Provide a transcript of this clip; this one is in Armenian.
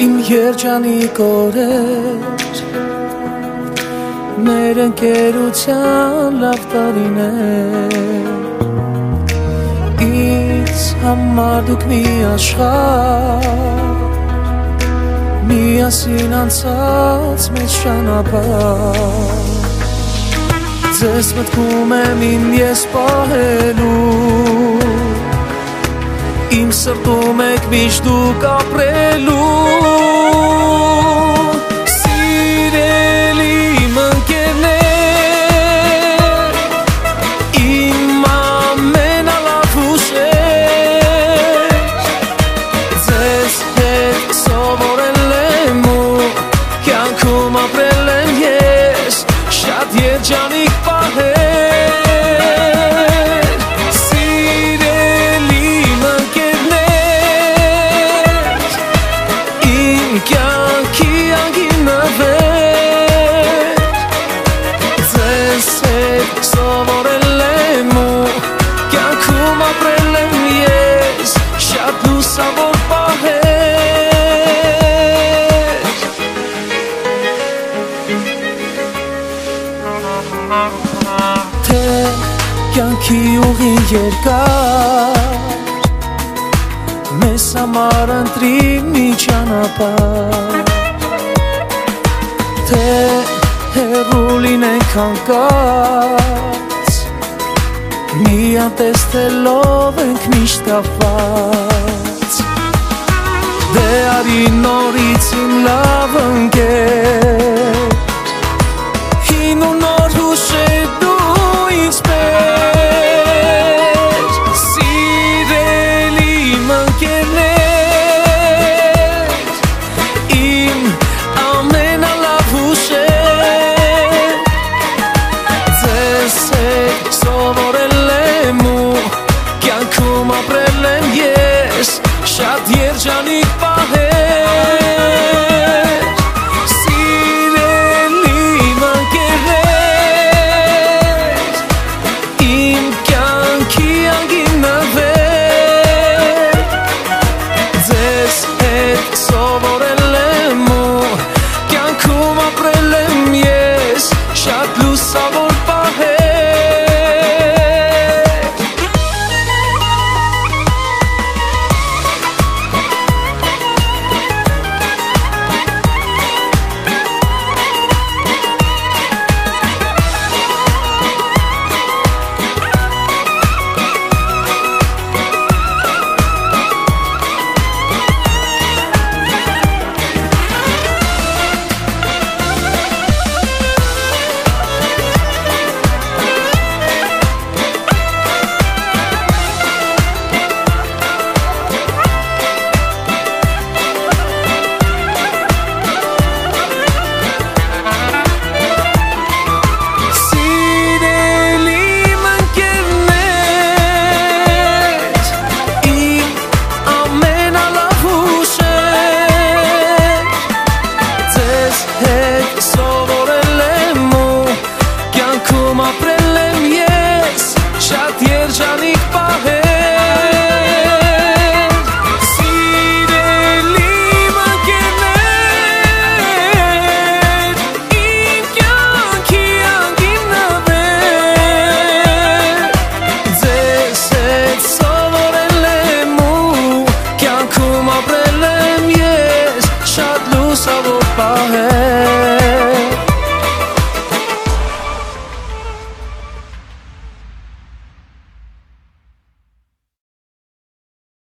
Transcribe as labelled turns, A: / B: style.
A: Իմ երջանիկ օրեր մեր ընկերության լավ տարիներ Ինձ համար դուք մի աշխարհ Միասին անցած մեծ ճանապարհ Ձեզ մտքում եմ իմ ես պահելու Իմ սրտում եք միշտ դուք ապրելու Սիրելի իմ ընկերներ Իմ ամենալավ հուշեր Ձեզ հետ սովորել եմ ու կյանքում ապրել եմ ես Շատ երջանիկ պահեր Սիրելի իմ ընկերներ Իմ կյանքի անգին նվեր Ձեզ հետ սովորել եմ ու կյանքում ապրել եմ ես Շատ լուսավոր պահեր Թե կյանքի ուղին երկար Մեզ համար ընտրի մի ճանապարհ Թե հեռու լինենք հանկարծ Միան տեսնելով ենք միշտ կապված Դե արի նորից իմ լավ ընկեր Հին ու նոր հուշեր դու ինձ պես Սիրելի իմ ընկերներ Իմ ամենալավ հուշեր Ձեզ հետ սովորել եմ ու կյանքում ապրել եմ ես Շատ երջանիկ պահեր